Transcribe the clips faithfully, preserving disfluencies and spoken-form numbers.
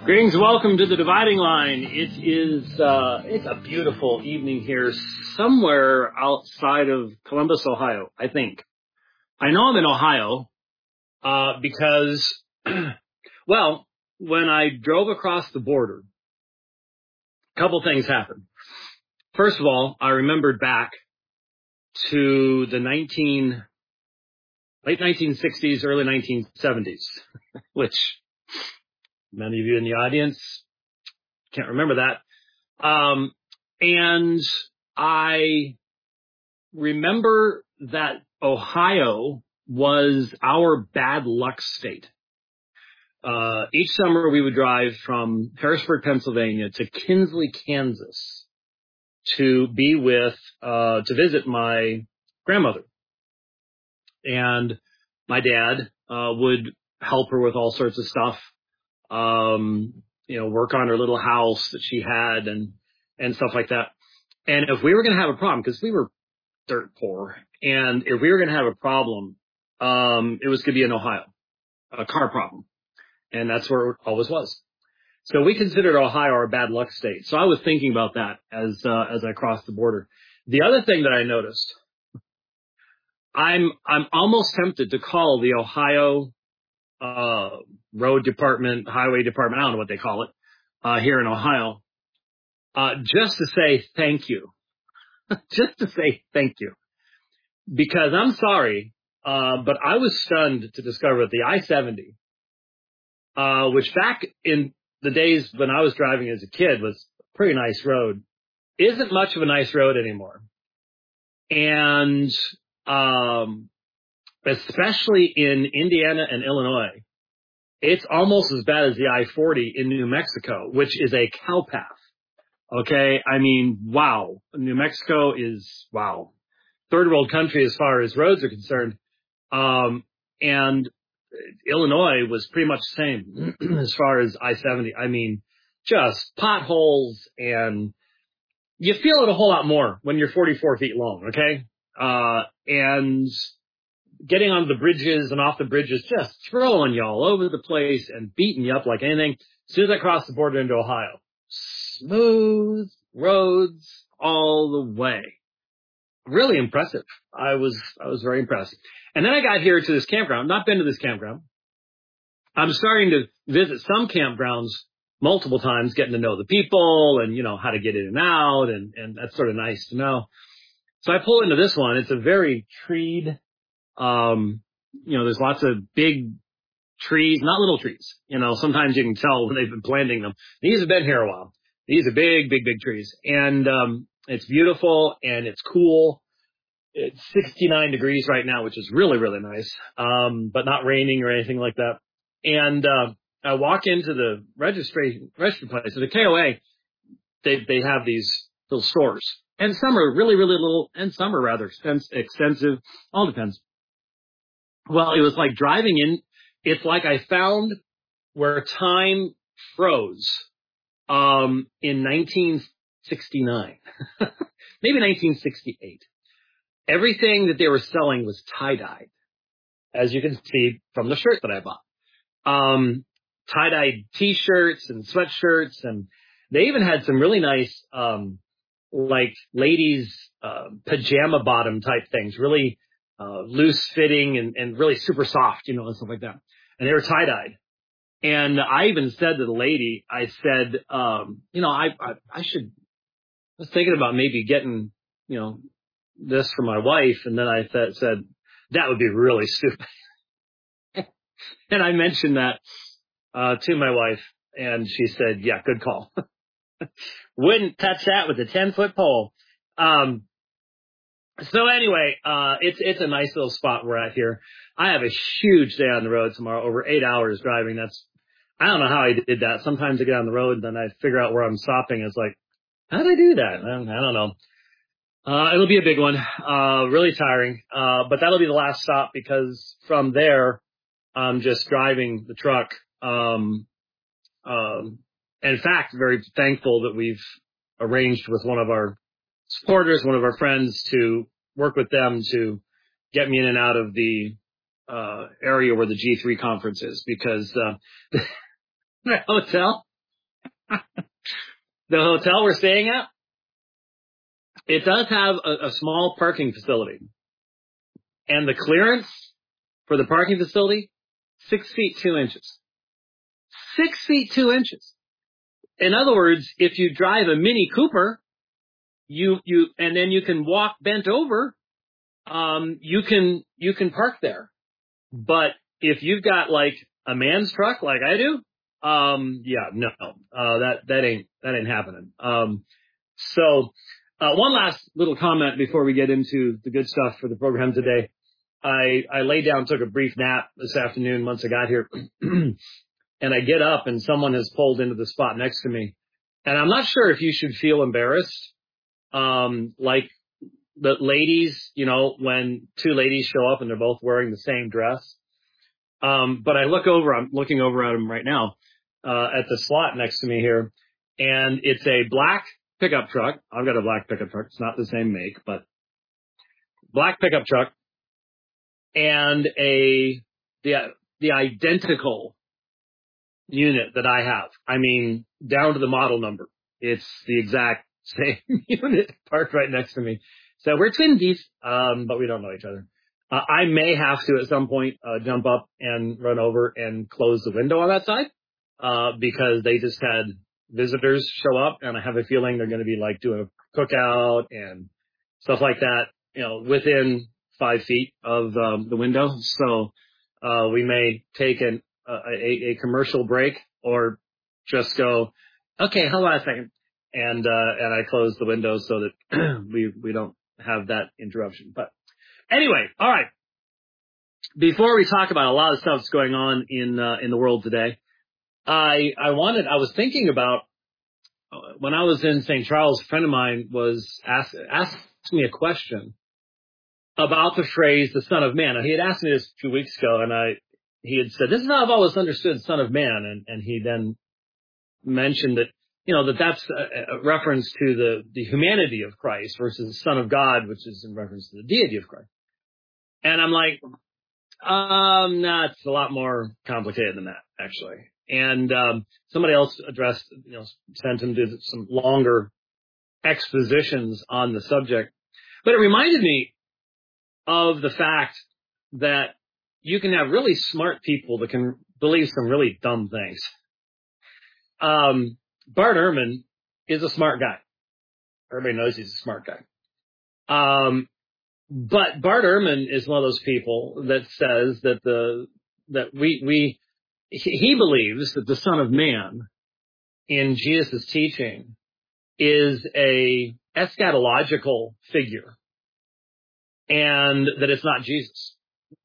Greetings, welcome to the Dividing Line. It is, uh, it's a beautiful evening here somewhere outside of Columbus, Ohio, I think. I know I'm in Ohio, uh, because, well, when I drove across the border, a couple things happened. First of all, I remembered back to the nineteen, late nineteen sixties, early nineteen seventies, which many of you in the audience can't remember that. Um, and I remember that Ohio was our bad luck state. Uh, each summer we would drive from Harrisburg, Pennsylvania to Kinsley, Kansas to be with, uh, to visit my grandmother. And my dad, uh, would help her with all sorts of stuff. Um, you know, work on her little house that she had and, and stuff like that. And if we were going to have a problem, because we were dirt poor, and if we were going to have a problem, um, it was going to be in Ohio, a car problem. And that's where it always was. So we considered Ohio our bad luck state. So I was thinking about that as, uh, as I crossed the border. The other thing that I noticed, I'm, I'm almost tempted to call the Ohio, uh, road department, highway department, I don't know what they call it, uh, here in Ohio, uh, just to say thank you. Just to say thank you. Because I'm sorry, uh, but I was stunned to discover that the I seventy, uh, which back in the days when I was driving as a kid was a pretty nice road, isn't much of a nice road anymore. And, um, especially in Indiana and Illinois, it's almost as bad as the I forty in New Mexico, which is a cow path. Okay. I mean, wow. New Mexico is, wow. Third world country as far as roads are concerned. Um, and Illinois was pretty much the same as far as I seventy. I mean, just potholes, and you feel it a whole lot more when you're forty-four feet long. Okay. Uh, and getting on the bridges and off the bridges, just throwing you all over the place and beating you up like anything. As soon as I crossed the border into Ohio, smooth roads all the way. Really impressive. I was, I was very impressed. And then I got here to this campground. Not been to this campground. I'm starting to visit some campgrounds multiple times, getting to know the people and, you know, how to get in and out. And, and that's sort of nice to know. So I pull into this one. It's a very treed, um, you know, there's lots of big trees, not little trees. You know, sometimes you can tell when they've been planting them. These have been here a while. These are big, big, big trees. And, um, it's beautiful and it's cool. It's sixty-nine degrees right now, which is really, really nice. Um, but not raining or anything like that. And, uh, I walk into the registration, registry place. So the K O A, they, they have these little stores, and some are really, really little and some are rather extensive. All depends. Well, it was like driving in. It's like I found where time froze, um, in nineteen sixty-nine, maybe nineteen sixty-eight. Everything that they were selling was tie-dyed, as you can see from the shirt that I bought. Um, tie-dyed t-shirts and sweatshirts, and they even had some really nice, um, like ladies, uh, pajama bottom type things, really, uh, loose fitting and, and really super soft, you know, and stuff like that. And they were tie-dyed. And I even said to the lady, I said, um, you know, I, I, I should, I was thinking about maybe getting, you know, this for my wife. And then I th- said, that would be really stupid. And I mentioned that, uh, to my wife, and she said, yeah, good call. Wouldn't touch that with a ten foot pole. Um, so anyway, uh, it's, it's a nice little spot we're at here. I have a huge day on the road tomorrow, over eight hours driving. That's, I don't know how I did that. Sometimes I get on the road and then I figure out where I'm stopping. It's like, how did I do that? I don't, I don't know. Uh, it'll be a big one, uh, really tiring. Uh, but that'll be the last stop, because from there, I'm just driving the truck. Um, um, and in fact, very thankful that we've arranged with one of our supporters, one of our friends, to work with them to get me in and out of the, uh, area where the G three conference is, because, uh, the hotel The hotel we're staying at, it does have a, a small parking facility. And the clearance for the parking facility, six feet, two inches. Six feet, two inches. In other words, if you drive a Mini Cooper, you, you, and then you can walk bent over, um, you can, you can park there. But if you've got like a man's truck like I do, um, yeah, no, uh, that, that ain't, that ain't happening. Um, so, uh, one last little comment before we get into the good stuff for the program today. I, I laid down, took a brief nap this afternoon once I got here, and I get up and someone has pulled into the spot next to me. And I'm not sure if you should feel embarrassed. Um, like the ladies, you know, when two ladies show up and they're both wearing the same dress. Um, but I look over, I'm looking over at them right now, uh, at the slot next to me here, and it's a black pickup truck. I've got a black pickup truck. It's not the same make, but black pickup truck. And a, the, the identical unit that I have. I mean, down to the model number. It's the exact same unit parked right next to me. So we're twinsies, um, but we don't know each other. Uh, I may have to at some point, uh, jump up and run over and close the window on that side, uh, because they just had visitors show up, and I have a feeling they're going to be like doing a cookout and stuff like that, you know, within five feet of um, the window. So uh, we may take an, uh, a, a commercial break or just go, okay, hold on a second. And, uh, and I close the window so that we, we don't have that interruption. But anyway, all right. Before we talk about a lot of stuff that's going on in, uh, in the world today, I, I wanted, I was thinking about uh, when I was in Saint Charles, a friend of mine was asked, asked me a question about the phrase, the Son of Man. Now, he had asked me this a few weeks ago, and I, he had said, this is how I've always understood Son of Man. And, and he then mentioned that, you know, that that's a, a reference to the, the humanity of Christ versus the Son of God, which is in reference to the deity of Christ. And I'm like, um, no, it's a lot more complicated than that, actually. And, um, somebody else addressed, you know, sent him to some longer expositions on the subject. But it reminded me of the fact that you can have really smart people that can believe some really dumb things. Um, Bart Ehrman is a smart guy. Everybody knows he's a smart guy. Um, but Bart Ehrman is one of those people that says that the, that we, we, he, he believes that the Son of Man in Jesus' teaching is a eschatological figure, and that it's not Jesus.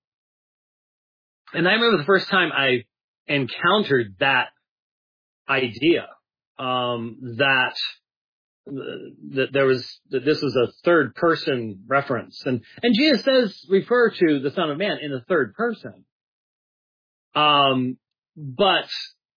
And I remember the first time I encountered that idea, um, that, that there was, that this was a third person reference. And, and Jesus does refer to the Son of Man in the third person. Um, but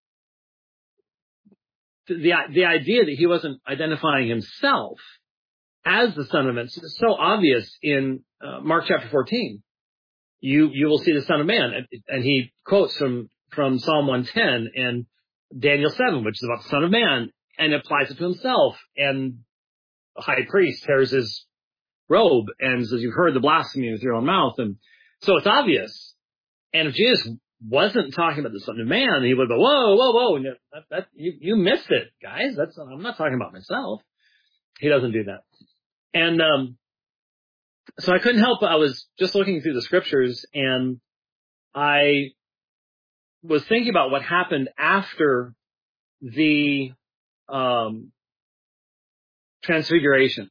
the, the idea that he wasn't identifying himself as the Son of Man is so obvious in uh, Mark chapter fourteen. You, you will see the Son of Man. And, and he quotes from, from Psalm one ten and Daniel seven, which is about the Son of Man, and applies it to himself. And the high priest tears his robe and says, you've heard the blasphemy with your own mouth. And so it's obvious. And if Jesus wasn't talking about the Son of Man, he would go, whoa, whoa, whoa. And that, that, you, you missed it, guys. That's, I'm not talking about myself. He doesn't do that. And, um, so I couldn't help, I was just looking through the scriptures, and I was thinking about what happened after the, um, transfiguration.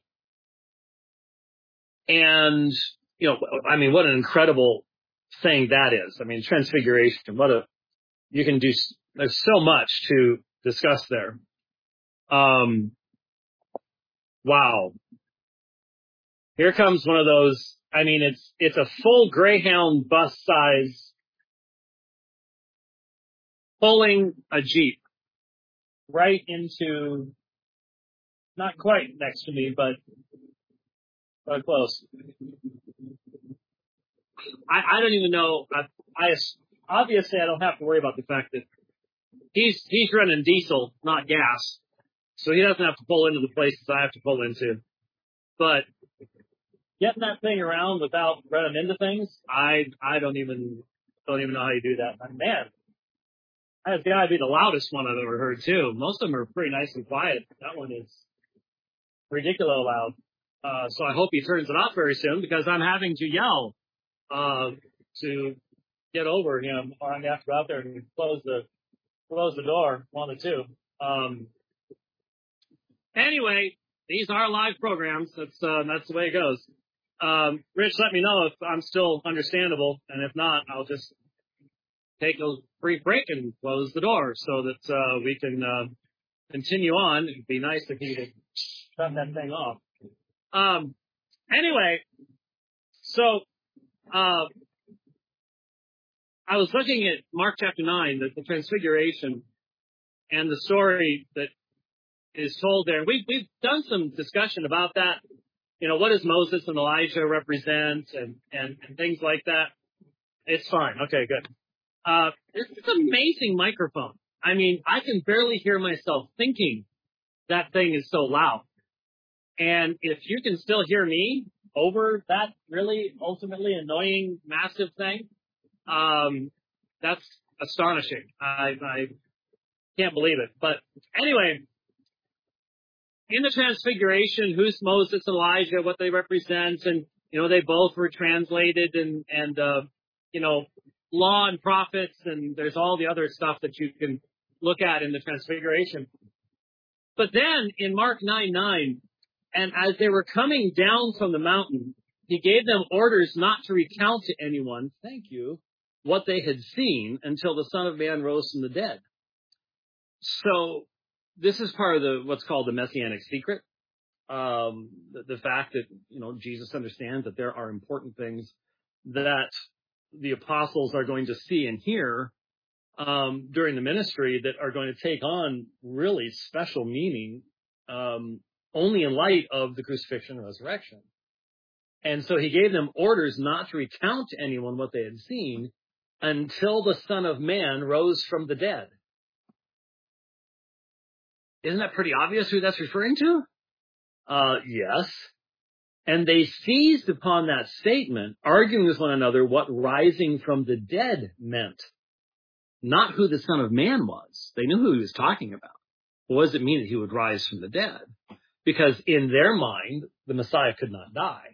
And, you know, I mean, what an incredible thing that is. I mean, transfiguration, what a, you can do, there's so much to discuss there. Um, wow. Here comes one of those, I mean, it's, it's a full Greyhound bus size pulling a Jeep right into, not quite next to me, but, but close. I, I don't even know, I, I, obviously I don't have to worry about the fact that he's he's running diesel, not gas, so he doesn't have to pull into the places I have to pull into. But getting that thing around without running into things, I I don't even don't even know how you do that. But man, that's got to be the loudest one I've ever heard too. Most of them are pretty nice and quiet. That one is ridiculously loud. Uh, so I hope he turns it off very soon because I'm having to yell uh, to get over him, or I'm gonna have to go out there and close the close the door, one of the two. Um, anyway, these are live programs. That's uh, that's the way it goes. Um, Rich, let me know if I'm still understandable, and if not, I'll just take a brief break and close the door so that uh, we can uh, continue on. It'd be nice if he could shut that thing off. Um, anyway, so uh, I was looking at Mark chapter nine, the, the Transfiguration, and the story that is told there. We've we've done some discussion about that. You know, what does Moses and Elijah represent, and and, and things like that. It's fine. Okay, good. Uh, it's an amazing microphone. I mean, I can barely hear myself thinking. That thing is so loud. And if you can still hear me over that really ultimately annoying, massive thing, um, that's astonishing. I, I can't believe it. But anyway, in the Transfiguration, who's Moses and Elijah, what they represent, and, you know, they both were translated and, and, uh, you know, law and prophets, and there's all the other stuff that you can look at in the Transfiguration. But then in Mark nine nine, and as they were coming down from the mountain, he gave them orders not to recount to anyone, thank you, what they had seen until the Son of Man rose from the dead. So this is part of the what's called the Messianic secret. Um, the, the fact that, you know, Jesus understands that there are important things that the apostles are going to see and hear um, during the ministry that are going to take on really special meaning um, only in light of the crucifixion and resurrection. And so he gave them orders not to recount to anyone what they had seen until the Son of Man rose from the dead. Isn't that pretty obvious who that's referring to? Uh, yes. And they seized upon that statement, arguing with one another what rising from the dead meant. Not who the Son of Man was. They knew who he was talking about. What does it mean that he would rise from the dead? Because in their mind, the Messiah could not die.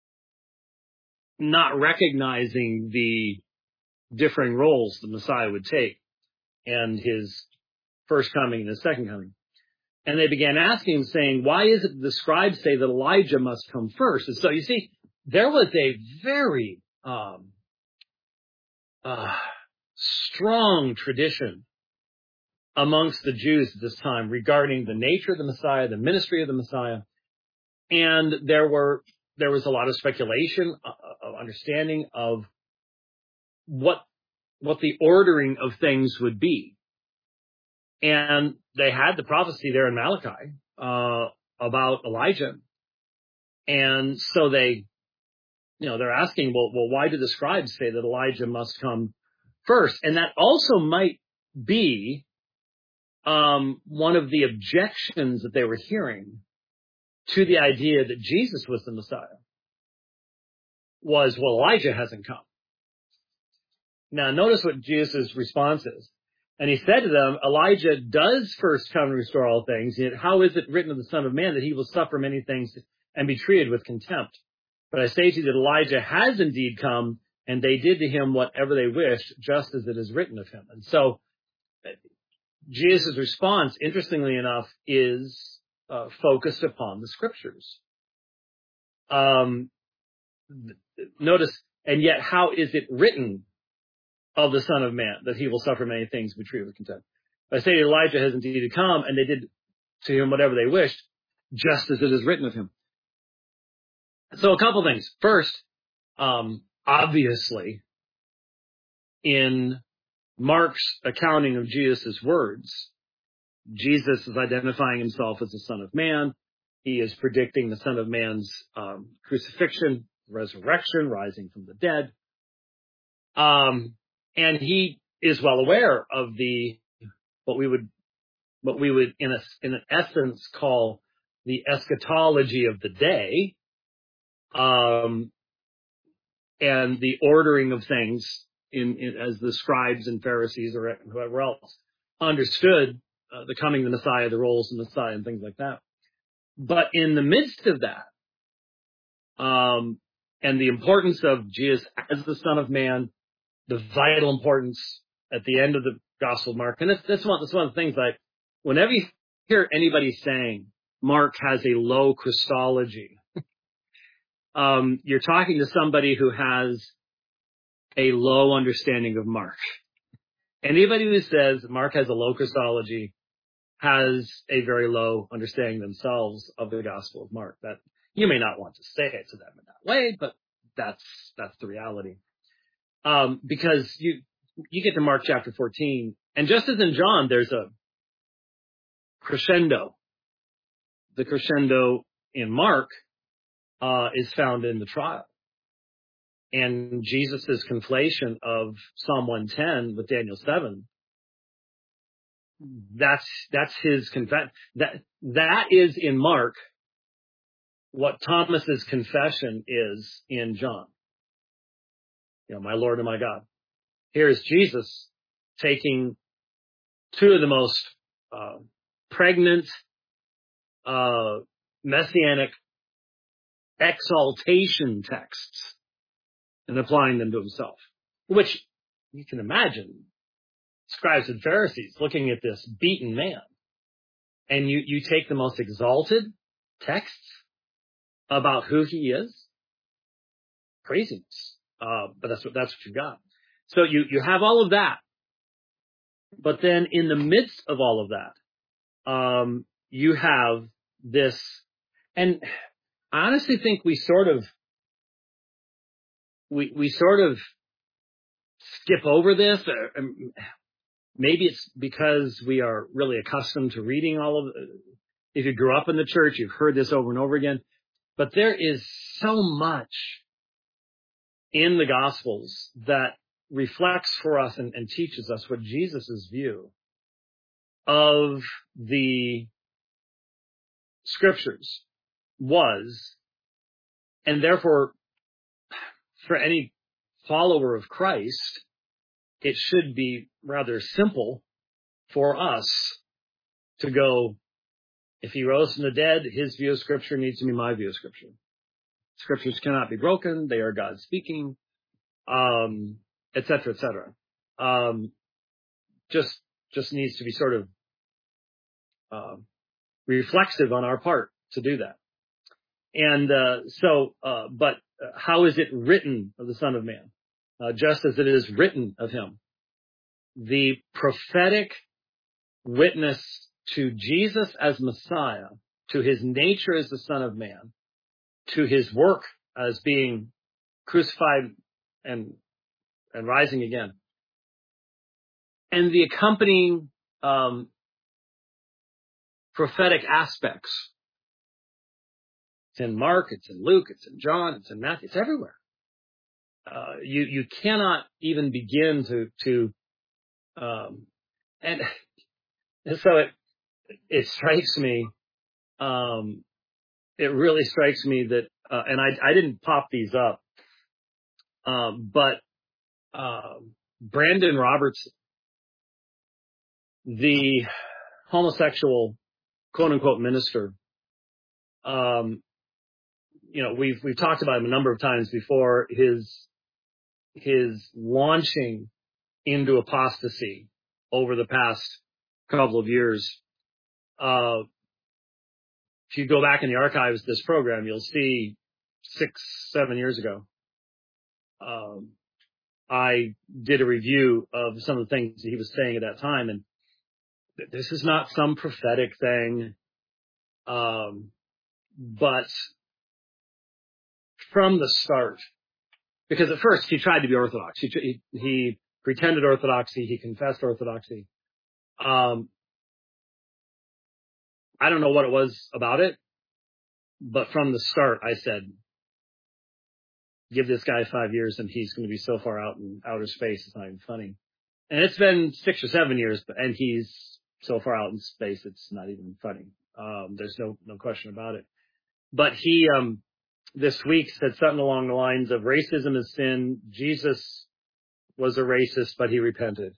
Not recognizing the differing roles the Messiah would take and his first coming and his second coming. And they began asking him, saying, why is it the scribes say that Elijah must come first? And so you see, there was a very um, uh, strong tradition amongst the Jews at this time regarding the nature of the Messiah, the ministry of the Messiah. And there were there was a lot of speculation, uh, of understanding of what what the ordering of things would be. And they had the prophecy there in Malachi uh, about Elijah. And so they, you know, they're asking, well, well, why did the scribes say that Elijah must come first? And that also might be um, one of the objections that they were hearing to the idea that Jesus was the Messiah was, well, Elijah hasn't come. Now, notice what Jesus' response is. And he said to them, Elijah does first come to restore all things. Yet how is it written of the Son of Man that he will suffer many things and be treated with contempt? But I say to you that Elijah has indeed come, and they did to him whatever they wished, just as it is written of him. And so Jesus' response, interestingly enough, is uh, focused upon the Scriptures. Um, notice, and yet how is it written of the Son of Man, that he will suffer many things and be treated with contempt? I say Elijah has indeed come, and they did to him whatever they wished, just as it is written of him. So a couple things. First, um, obviously, in Mark's accounting of Jesus' words, Jesus is identifying himself as the Son of Man. He is predicting the Son of Man's um, crucifixion, resurrection, rising from the dead. Um, and he is well aware of the what we would, what we would in a, in an essence call the eschatology of the day, um, and the ordering of things in, in as the scribes and Pharisees or whoever else understood uh, the coming of the Messiah, the roles of the Messiah, and things like that. But in the midst of that, um, and the importance of Jesus as the Son of Man, the vital importance at the end of the Gospel of Mark, and that's, that's one, that's one of the things, like, whenever you hear anybody saying Mark has a low Christology, um, you're talking to somebody who has a low understanding of Mark. Anybody who says Mark has a low Christology has a very low understanding themselves of the Gospel of Mark. That you may not want to say it to them in that way, but that's that's the reality. Um, because you you get to Mark chapter fourteen, and just as in John, there's a crescendo. The crescendo in Mark uh, is found in the trial. And Jesus' conflation of Psalm one ten with Daniel seven, that's that's his confession. That that is in Mark what Thomas's confession is in John. You know, my Lord and my God. Here is Jesus taking two of the most uh, pregnant, uh, messianic exaltation texts and applying them to himself, which you can imagine scribes and Pharisees looking at this beaten man, and you, you take the most exalted texts about who he is, craziness. Uh, but that's what, that's what you got. So you, you have all of that. But then in the midst of all of that, um, you have this, and I honestly think we sort of, we, we sort of skip over this. Or, um, maybe it's because we are really accustomed to reading all of it. If you grew up in the church, you've heard this over and over again. But there is so much in the Gospels that reflects for us and, and teaches us what Jesus' view of the Scriptures was, and therefore, for any follower of Christ, it should be rather simple for us to go, if he rose from the dead, his view of Scripture needs to be my view of Scripture. Scriptures cannot be broken. They are God speaking, um, et cetera, et cetera. Um, just, just needs to be sort of, uh, reflexive on our part to do that. And, uh, so, uh, but how is it written of the Son of Man? Uh, just as it is written of him. The prophetic witness to Jesus as Messiah, to his nature as the Son of Man, to his work as being crucified and and rising again, and the accompanying um, prophetic aspects. It's in Mark, it's in Luke, it's in John, it's in Matthew, it's everywhere. Uh, you you cannot even begin to to um, and, and so it it strikes me. Um, it really strikes me that, uh, and I I didn't pop these up, um, but uh, Brandon Robertson, the homosexual quote unquote minister, um, you know, we've we've talked about him a number of times before. His his launching into apostasy over the past couple of years. Uh, if you go back in the archives of this program, you'll see six, seven years ago, um, I did a review of some of the things that he was saying at that time, and th- this is not some prophetic thing, um, but from the start, because at first he tried to be Orthodox. He, he, he pretended orthodoxy. He confessed orthodoxy. Um, I don't know what it was about it, but from the start, I said, give this guy five years and he's going to be so far out in outer space, it's not even funny. And it's been six or seven years, and he's so far out in space, it's not even funny. Um, there's no, no question about it. But he, um, this week said something along the lines of racism is sin. Jesus was a racist, but he repented.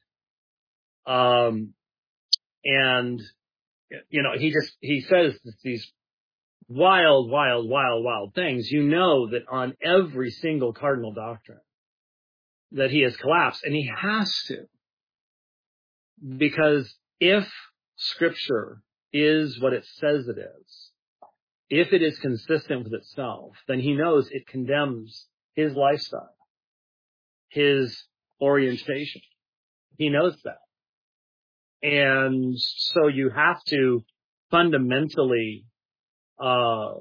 Um, and, you know, he just, he says these wild, wild, wild, wild things. You know that on every single cardinal doctrine that he has collapsed, and he has to, because if Scripture is what it says it is, if it is consistent with itself, then he knows it condemns his lifestyle, his orientation. He knows that. And so you have to fundamentally, uh,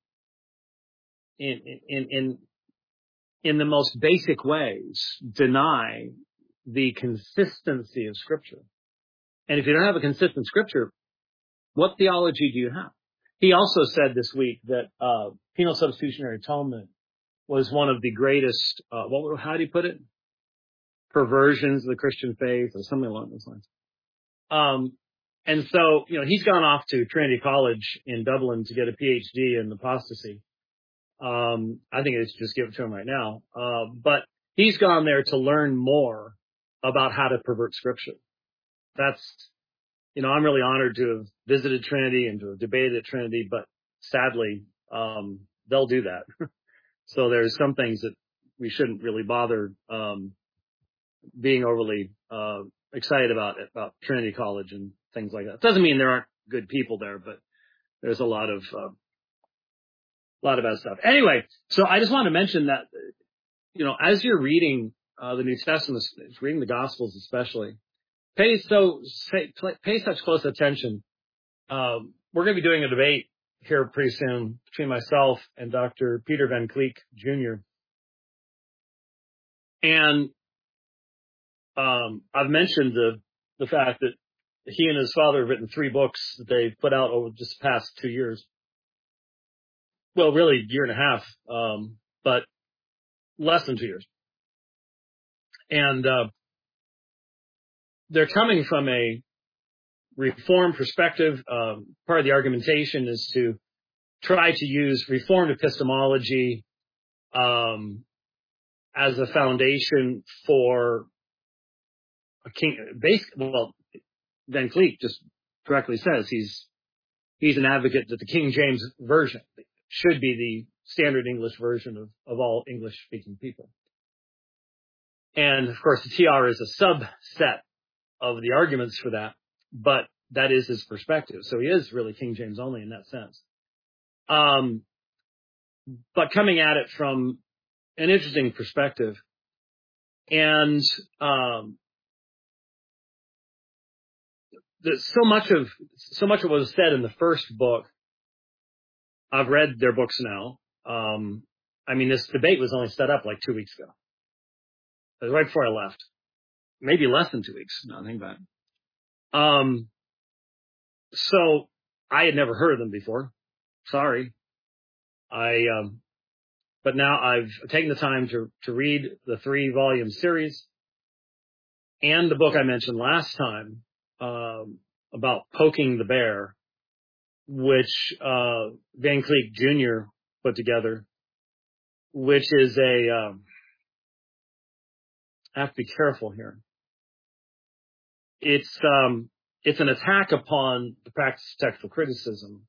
in, in, in, in the most basic ways, deny the consistency of Scripture. And if you don't have a consistent Scripture, what theology do you have? He also said this week that uh, penal substitutionary atonement was one of the greatest, uh, what, how do you put it? Perversions of the Christian faith, or something along those lines. Um, and so, you know, he's gone off to Trinity College in Dublin to get a P H D in apostasy. Um, I think it's just give it to him right now. Uh, but he's gone there to learn more about how to pervert Scripture. That's, you know, I'm really honored to have visited Trinity and to have debated at Trinity, but sadly, um, they'll do that. So there's some things that we shouldn't really bother, um, being overly, uh, excited about, about Trinity College and things like that. Doesn't mean there aren't good people there, but there's a lot of, uh, a lot of bad stuff. Anyway, so I just want to mention that, you know, as you're reading, uh, the New Testament, reading the Gospels especially, pay so, pay, pay such close attention. Um, we're going to be doing a debate here pretty soon between myself and Doctor Peter Van Cleek, Junior And, um, I've mentioned the, the fact that he and his father have written three books that they've put out over just the past two years. Well, really a year and a half, um, but less than two years. And, uh, they're coming from a Reformed perspective. Um, part of the argumentation is to try to use Reformed epistemology, um, as a foundation for a king, basically, well, Van Cleek just directly says he's, he's an advocate that the King James Version should be the standard English version of, of all English speaking people. And of course, the T R is a subset of the arguments for that, but that is his perspective. So he is really King James only in that sense. Um, but coming at it from an interesting perspective. And, um, the, so much of, so much of what was said in the first book, I've read their books now. Um, I mean, this debate was only set up like two weeks ago. It was right before I left. Maybe less than two weeks. No, I think about it. Um, so I had never heard of them before. Sorry. I, um, but now I've taken the time to, to read the three volume series and the book I mentioned last time, um, about Poking the Bear, which, uh, Van Cleek Junior put together, which is a, um, I have to be careful here. It's, um, it's an attack upon the practice of textual criticism.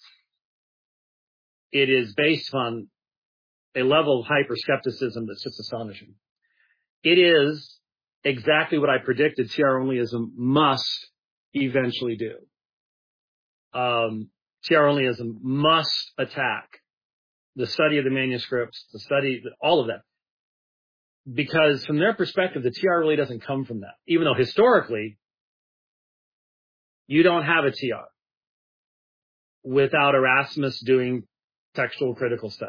It is based on a level of hyper-skepticism that's just astonishing. It is exactly what I predicted T R onlyism must eventually do. Um, T R onlyism must attack the study of the manuscripts, the study, all of that. Because from their perspective, the T R really doesn't come from that. Even though historically, you don't have a T R without Erasmus doing textual critical study.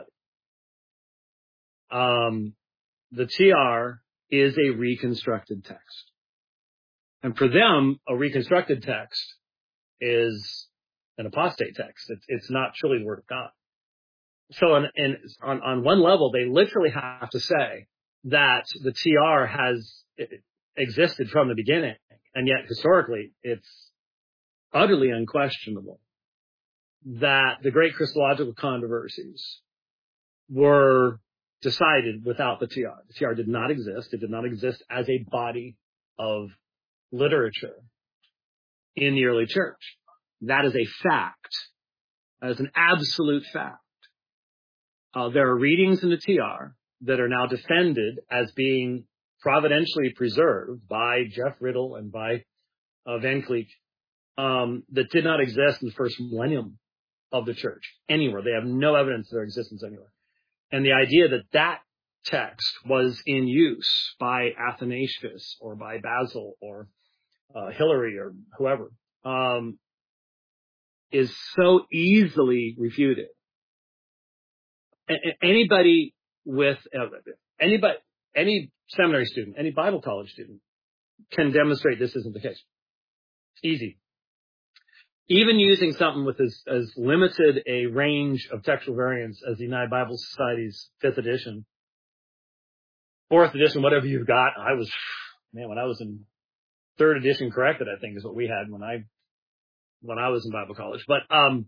Um, the T R is a reconstructed text. And for them, a reconstructed text is an apostate text. It's, it's not truly the Word of God. So on, in, on, on one level, they literally have to say that the T R has existed from the beginning, and yet historically it's utterly unquestionable that the great Christological controversies were decided without the T R. The T R did not exist. It did not exist as a body of literature in the early church. That is a fact. That is an absolute fact. Uh, there are readings in the T R that are now defended as being providentially preserved by Jeff Riddle and by uh, Van Cleek um, that did not exist in the first millennium of the church anywhere. They have no evidence of their existence anywhere. And the idea that that text was in use by Athanasius or by Basil or uh, Hilary or whoever um, is so easily refuted. A- anybody with uh, anybody, any seminary student, any Bible college student can demonstrate this isn't the case. Easy. Even using something with as, as limited a range of textual variants as the United Bible Society's fifth edition, fourth edition, whatever you've got. I was, man, when I was in third edition corrected, I think is what we had when I, when I was in Bible college. But, um,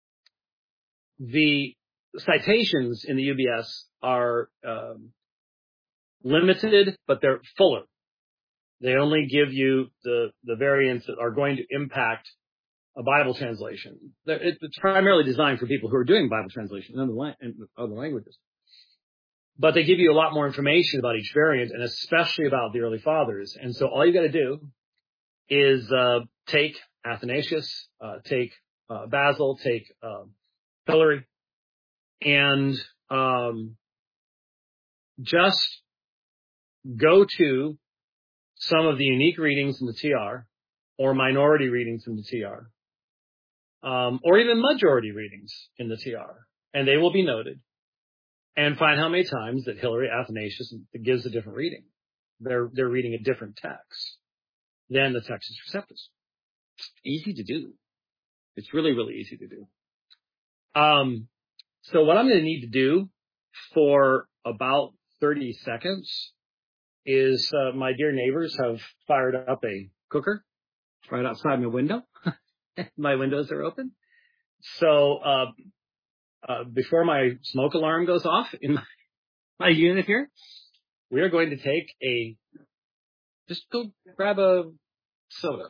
the citations in the U B S are, um, limited, but they're fuller. They only give you the, the variants that are going to impact a Bible translation. It's primarily designed for people who are doing Bible translation in other languages. But they give you a lot more information about each variant, and especially about the early fathers. And so all you got to do is uh, take Athanasius, uh, take uh, Basil, take uh, Hilary, and um, just go to some of the unique readings in the T R or minority readings in the T R. Um, or even majority readings in the T R, and they will be noted, and find how many times that Hilary, Athanasius gives a different reading. They're they're reading a different text than the Textus Receptus. It's easy to do. It's really, really easy to do. Um, so what I'm going to need to do for about thirty seconds is uh, my dear neighbors have fired up a cooker right outside my window. My windows are open. So, uh, uh, before my smoke alarm goes off in my, my unit here, we are going to take a, just go grab a soda.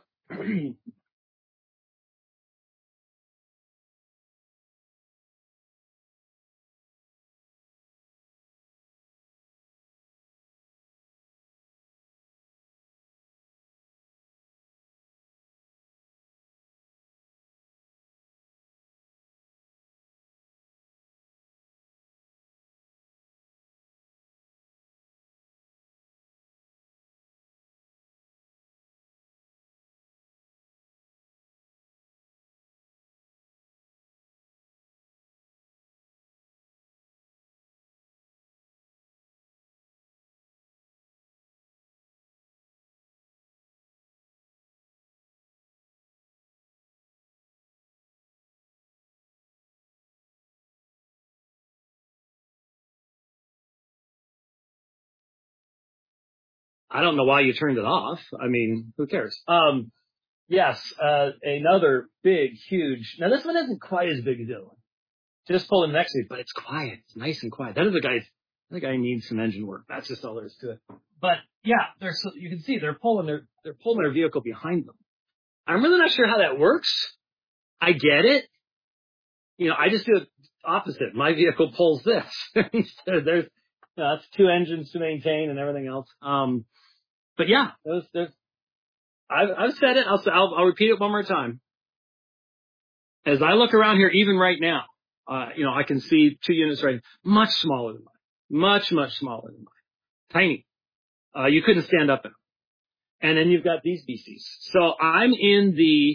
I don't know why you turned it off. I mean, who cares? Um, yes, uh, another big, huge. Now this one isn't quite as big as the other one. Just pull in next to it, but it's quiet. It's nice and quiet. That other guy, that guy needs some engine work. That's just all there is to it. But yeah, they're so, you can see they're pulling their they're pulling their vehicle behind them. I'm really not sure how that works. I get it. You know, I just do it opposite. My vehicle pulls this. There's, you know, that's two engines to maintain and everything else. Um, but yeah, those, there's, I've, I've said it. I'll, I'll, I'll repeat it one more time. As I look around here, even right now, uh, you know, I can see two units right, much smaller than mine, much, much smaller than mine, tiny. Uh, you couldn't stand up in them. And then you've got these beasties. So I'm in the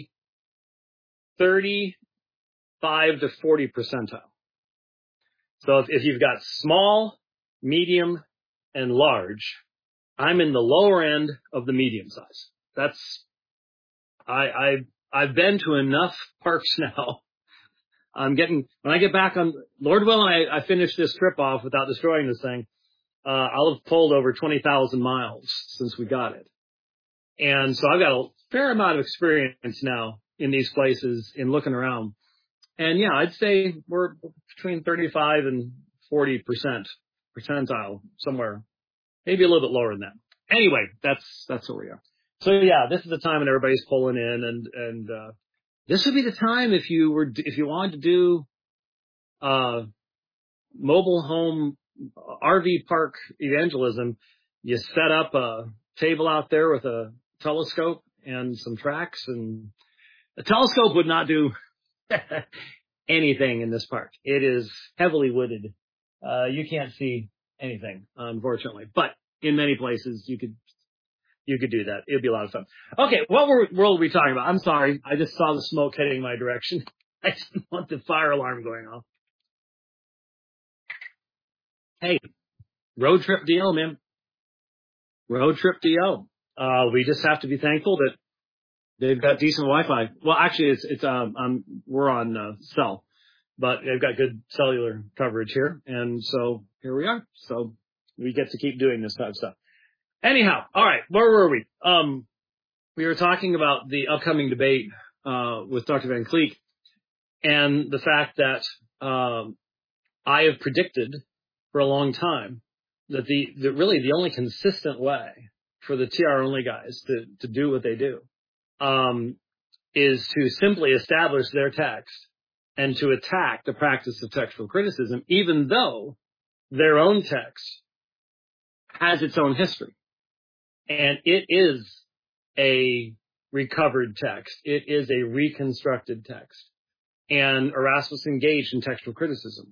thirty-five to forty percentile. So if, if you've got small, medium, and large, I'm in the lower end of the medium size. That's, I, I, I've been to enough parks now. I'm getting, when I get back on, Lord willing, I, I finish this trip off without destroying this thing. Uh, I'll have pulled over twenty thousand miles since we got it. And so I've got a fair amount of experience now in these places in looking around. And yeah, I'd say we're between thirty-five and forty percent percentile somewhere, maybe a little bit lower than that. Anyway, that's, that's where we are. So yeah, this is the time when everybody's pulling in, and, and, uh, this would be the time if you were, if you wanted to do, uh, mobile home R V park evangelism, you set up a table out there with a telescope and some tracks, and a telescope would not do anything in this park. It is heavily wooded. Uh, you can't see anything, unfortunately, but in many places you could, you could do that. It'd be a lot of fun. Okay. What were, what were we talking about? I'm sorry. I just saw the smoke heading my direction. I didn't want the fire alarm going off. Hey, road trip D L, man. Road trip D L. Uh, we just have to be thankful that they've got decent Wi-Fi. Well, actually, it's, it's, um, um we're on, uh, cell, but they've got good cellular coverage here. And so here we are. So we get to keep doing this type of stuff. Anyhow. All right. Where were we? Um, we were talking about the upcoming debate, uh, with Doctor Van Cleek, and the fact that, um, I have predicted for a long time that the, the really the only consistent way for the T R only guys to, to do what they do, um, is to simply establish their text and to attack the practice of textual criticism, even though their own text has its own history. And it is a recovered text. It is a reconstructed text. And Erasmus engaged in textual criticism.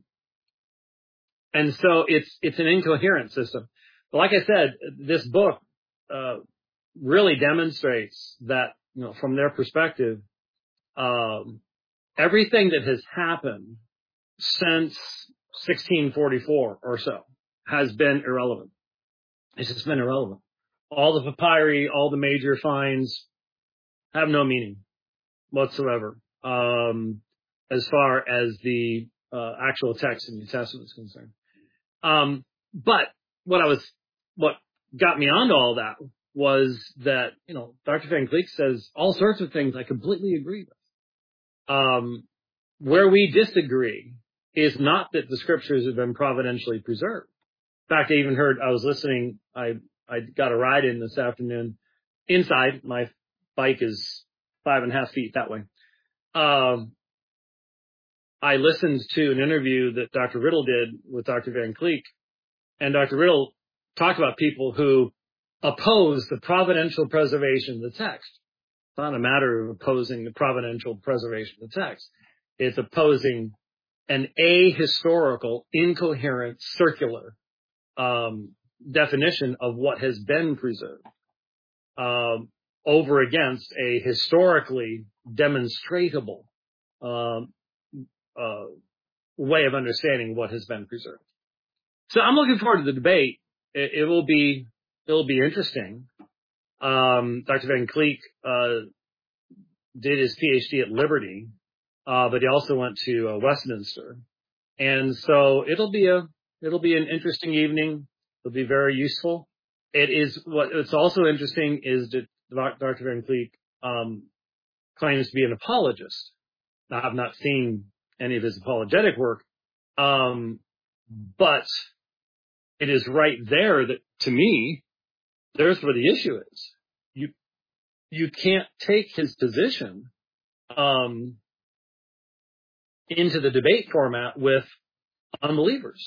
And so it's, it's an incoherent system. But like I said, this book, uh, really demonstrates that, you know, from their perspective, um, everything that has happened since sixteen forty-four or so has been irrelevant. It's just been irrelevant. All the papyri, all the major finds have no meaning whatsoever, um, as far as the uh, actual text in the New Testament is concerned. Um, but what I was, what got me onto all that was that, you know, Doctor Van Cleek says all sorts of things I completely agree with. Um, where we disagree is not that the scriptures have been providentially preserved. In fact, I even heard, I was listening, I, I got a ride in this afternoon inside. My bike is five and a half feet that way. Um, I listened to an interview that Doctor Riddle did with Doctor Van Cleek, and Doctor Riddle talked about people who oppose the providential preservation of the text. It's not a matter of opposing the providential preservation of the text. It's opposing an ahistorical, incoherent, circular um, definition of what has been preserved um, over against a historically demonstratable um, uh, way of understanding what has been preserved. So I'm looking forward to the debate. It, it will be it will be interesting. Um, Doctor Van Cleek uh, did his PhD at Liberty, uh, but he also went to uh, Westminster, and so it'll be a it'll be an interesting evening. It'll be very useful. It is what it's also interesting is that Doctor Van Cleek um, claims to be an apologist. Now, I've not seen any of his apologetic work, um, but it is right there that, to me, there's where the issue is. You you can't take his position um, into the debate format with unbelievers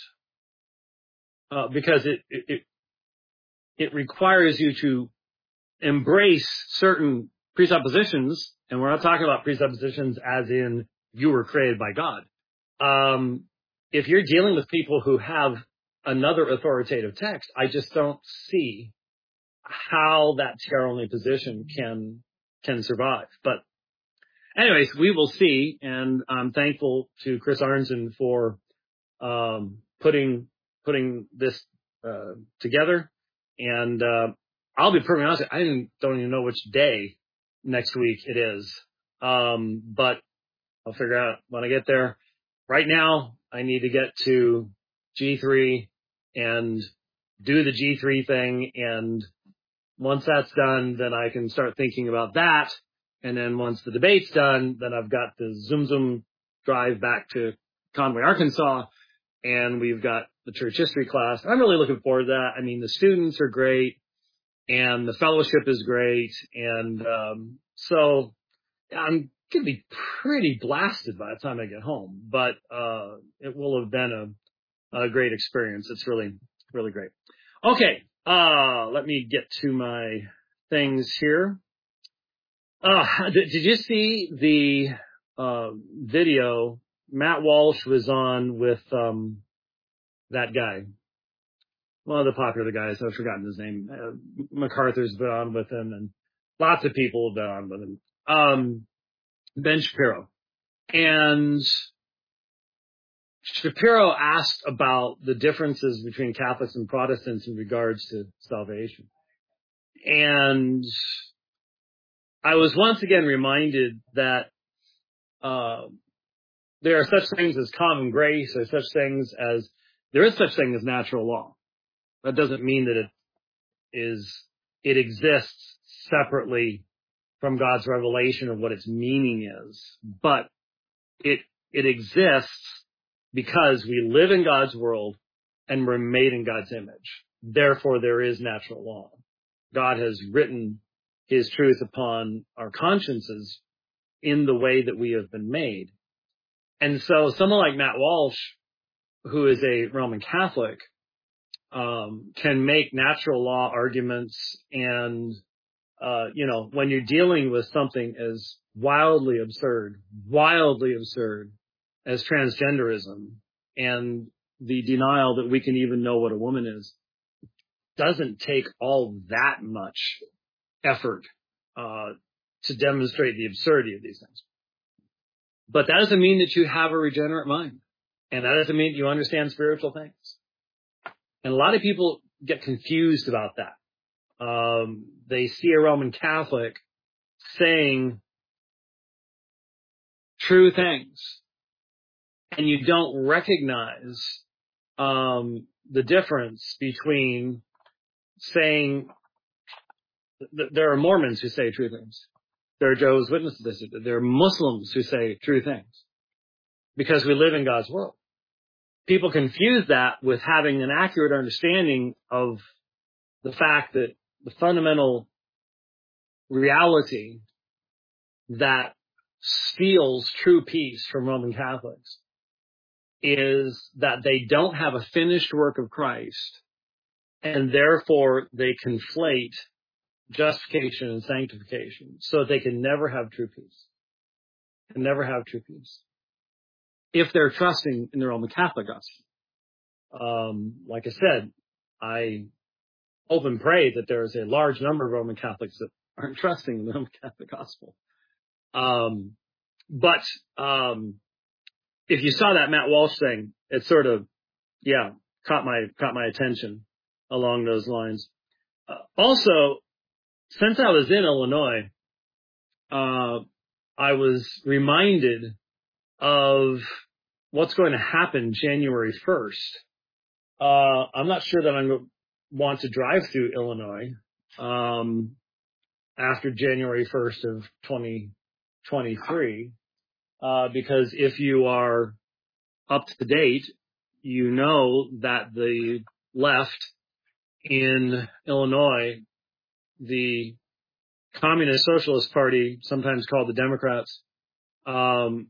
uh, because it, it it it requires you to embrace certain presuppositions, and we're not talking about presuppositions as in you were created by God. Um, if you're dealing with people who have another authoritative text, I just don't see how that chair-only position can can survive. But anyways, we will see, and I'm thankful to Chris Arnzen for um, putting putting this uh, together. And uh, I'll be perfectly honest, I didn't, don't even know which day next week it is, um, but I'll figure out when I get there. Right now, I need to get to G three and do the G three thing, and once that's done, then I can start thinking about that. And then once the debate's done, then I've got the Zoom Zoom drive back to Conway, Arkansas, and we've got the church history class. I'm really looking forward to that. I mean, the students are great, and the fellowship is great, and um, so I'm going to be pretty blasted by the time I get home, but uh, it will have been a, a great experience. It's really, really great. Okay, uh, let me get to my things here. Uh, did, did you see the uh, video Matt Walsh was on with um, that guy? One of the popular guys. I've forgotten his name. Uh, MacArthur's been on with him, and lots of people have been on with him. Um, Ben Shapiro. And Shapiro asked about the differences between Catholics and Protestants in regards to salvation. And I was once again reminded that uh, there are such things as common grace, there are such things as, there is such thing as natural law. That doesn't mean that it is, it exists separately from God's revelation of what its meaning is. But it, it exists because we live in God's world and we're made in God's image. Therefore, there is natural law. God has written his truth upon our consciences in the way that we have been made. And so someone like Matt Walsh, who is a Roman Catholic, um, can make natural law arguments. And, uh, you know, when you're dealing with something as wildly absurd, wildly absurd as transgenderism and the denial that we can even know what a woman is, doesn't take all that much effort uh, to demonstrate the absurdity of these things. But that doesn't mean that you have a regenerate mind. And that doesn't mean you understand spiritual things. And a lot of people get confused about that. Um, they see a Roman Catholic saying true things, and you don't recognize um, the difference between saying th- there are Mormons who say true things. There are Jehovah's Witnesses. There are Muslims who say true things because we live in God's world. People confuse that with having an accurate understanding of the fact that the fundamental reality that steals true peace from Roman Catholics is that they don't have a finished work of Christ, and therefore they conflate justification and sanctification, so they can never have true peace. Can never have true peace if they're trusting in the Roman Catholic gospel. Um, like I said, I hope and pray that there is a large number of Roman Catholics that aren't trusting in the Roman Catholic gospel. Um, but um, if you saw that Matt Walsh thing, it sort of, yeah, caught my caught my attention along those lines. Uh, also, since I was in Illinois, uh, I was reminded of what's going to happen January first. Uh, I'm not sure that I'm going to want to drive through Illinois um, after January first of twenty twenty-three, uh, because if you are up to date, you know that the left in Illinois, the Communist Socialist Party, sometimes called the Democrats, um,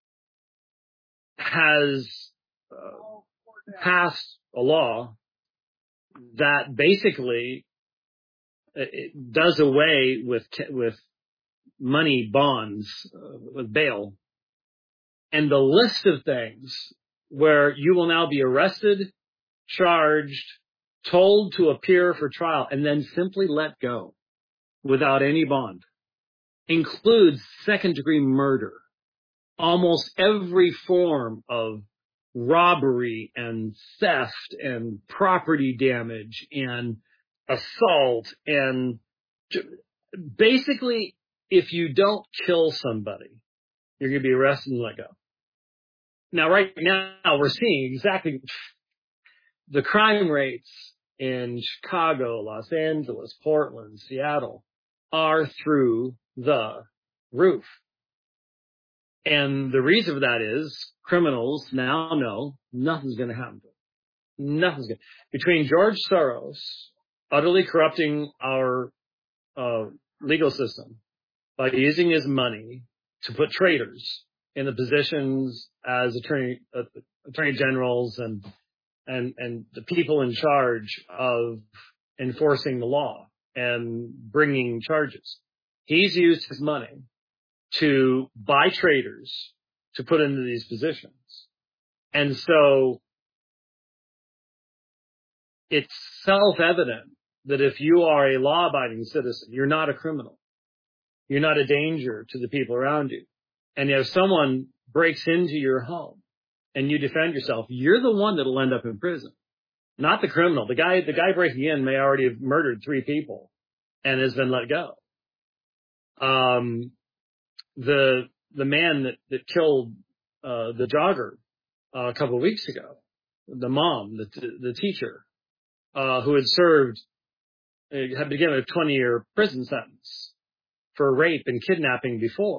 has uh, passed a law that basically it does away with with money bonds, uh, with bail, and the list of things where you will now be arrested, charged, told to appear for trial, and then simply let go without any bond includes second-degree murder, almost every form of robbery and theft and property damage and assault, and basically, if you don't kill somebody, you're going to be arrested and let go. Now, right now, we're seeing exactly the crime rates in Chicago, Los Angeles, Portland, Seattle are through the roof. And the reason for that is criminals now know nothing's going to happen to them. Nothing's going to. Between George Soros utterly corrupting our uh, legal system by using his money to put traitors in the positions as attorney uh, attorney generals and and and the people in charge of enforcing the law and bringing charges. He's used his money to buy traitors to put into these positions. And so it's self-evident that if you are a law-abiding citizen, you're not a criminal. You're not a danger to the people around you. And if someone breaks into your home and you defend yourself, you're the one that'll end up in prison, not the criminal. The guy, the guy breaking in may already have murdered three people and has been let go. Um, the, the man that, that killed, uh, the jogger, uh, a couple of weeks ago, the mom, the, the teacher, uh, who had served, uh, had been given a twenty year prison sentence for rape and kidnapping before.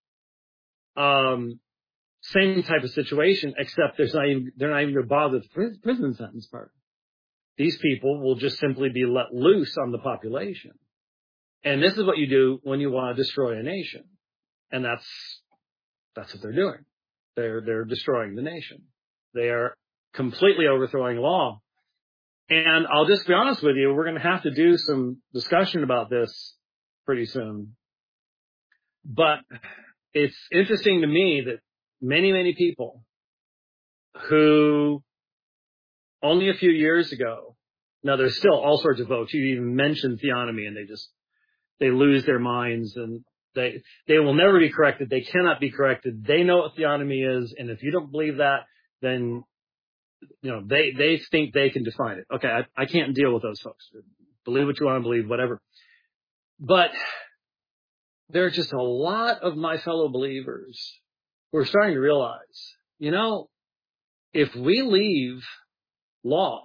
Um, same type of situation, except there's not even, they're not even going to bother the prison sentence part. These people will just simply be let loose on the population. And this is what you do when you want to destroy a nation. And that's, that's what they're doing. They're, they're destroying the nation. They are completely overthrowing law. And I'll just be honest with you, we're going to have to do some discussion about this pretty soon. But it's interesting to me that many, many people who only a few years ago, now there's still all sorts of folks, you even mention theonomy and they just, they lose their minds and they, they will never be corrected. They cannot be corrected. They know what theonomy is. And if you don't believe that, then, you know, they, they think they can define it. Okay. I, I can't deal with those folks. Believe what you want to believe, whatever. But there are just a lot of my fellow believers who are starting to realize, you know, if we leave law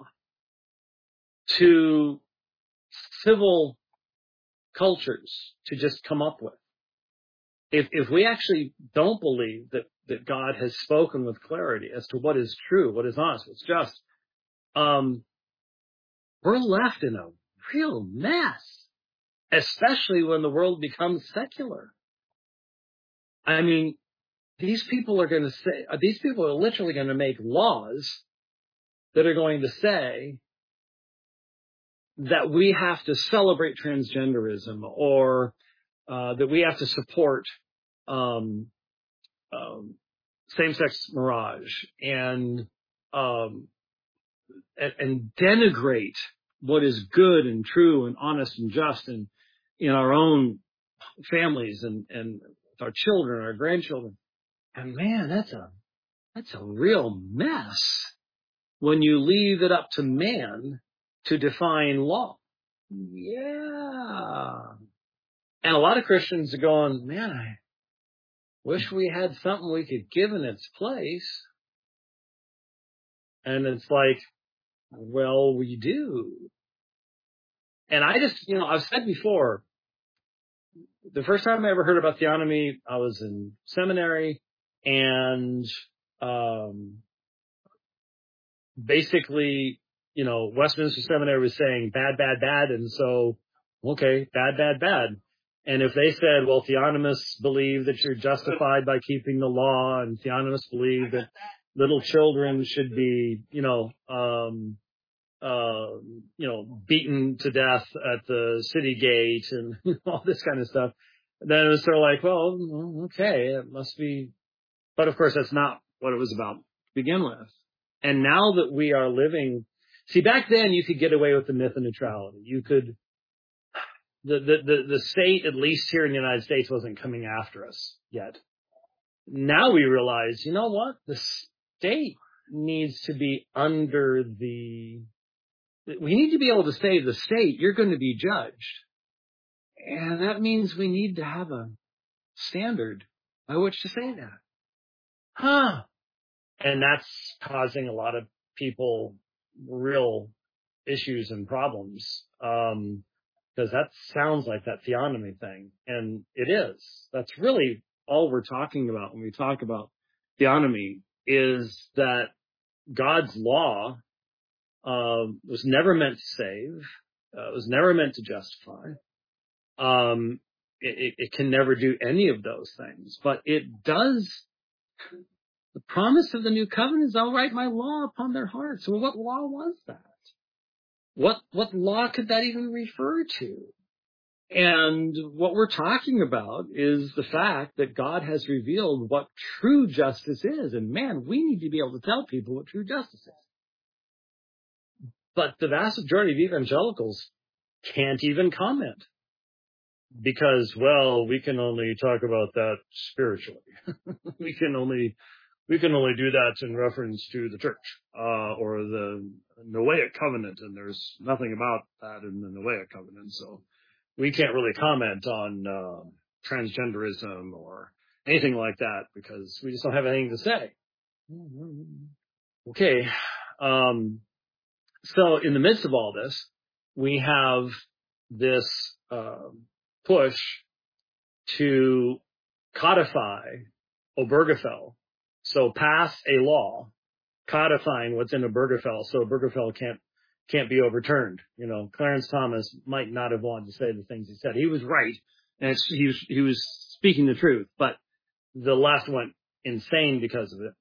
to civil cultures to just come up with, if if we actually don't believe that, that God has spoken with clarity as to what is true, what is honest, what's just, um, we're left in a real mess, especially when the world becomes secular. I mean, these people are going to say, these people are literally going to make laws that are going to say that we have to celebrate transgenderism or uh, that we have to support um, um, same-sex marriage and, um, and and denigrate what is good and true and honest and just and in our own families and and our children, our grandchildren. And man, that's a that's a real mess when you leave it up to man to define law. Yeah. And a lot of Christians are going, man, I wish we had something we could give in its place. And it's like, well, we do. And I just, you know, I've said before, the first time I ever heard about theonomy, I was in seminary and, um, basically, you know, Westminster Seminary was saying bad, bad, bad. And so, okay, bad, bad, bad. And if they said, well, theonomists believe that you're justified by keeping the law and theonomists believe that little children should be, you know, um, uh, you know, beaten to death at the city gate and all this kind of stuff, then it was sort of like, well, okay, it must be. But of course, that's not what it was about to begin with. And now that we are living, see, back then you could get away with the myth of neutrality. You could, the, the, the, the state, at least here in the United States, wasn't coming after us yet. Now we realize, you know what? The state needs to be under the, we need to be able to say to the state, you're going to be judged. And that means we need to have a standard by which to say that. Huh. And that's causing a lot of people real issues and problems. Um, because that sounds like that theonomy thing. And it is. That's really all we're talking about when we talk about theonomy, is that God's law um, was never meant to save. Uh, it was never meant to justify. Um, it, it, it can never do any of those things. But it does. The promise of the new covenant is, I'll write my law upon their hearts. Well, what law was that? What what law could that even refer to? And what we're talking about is the fact that God has revealed what true justice is. And man, we need to be able to tell people what true justice is. But the vast majority of evangelicals can't even comment because, well, we can only talk about that spiritually. we can only we can only do that in reference to the church uh, or the Noahic covenant, and there's nothing about that in the Noahic covenant, so we can't really comment on uh, transgenderism or anything like that because we just don't have anything to say. Okay. Um, so in the midst of all this, we have this uh, push to codify Obergefell. So pass a law codifying what's in Obergefell so Obergefell can't can't be overturned. You know, Clarence Thomas might not have wanted to say the things he said. He was right, and it's, he was he was speaking the truth, but the left went insane because of it.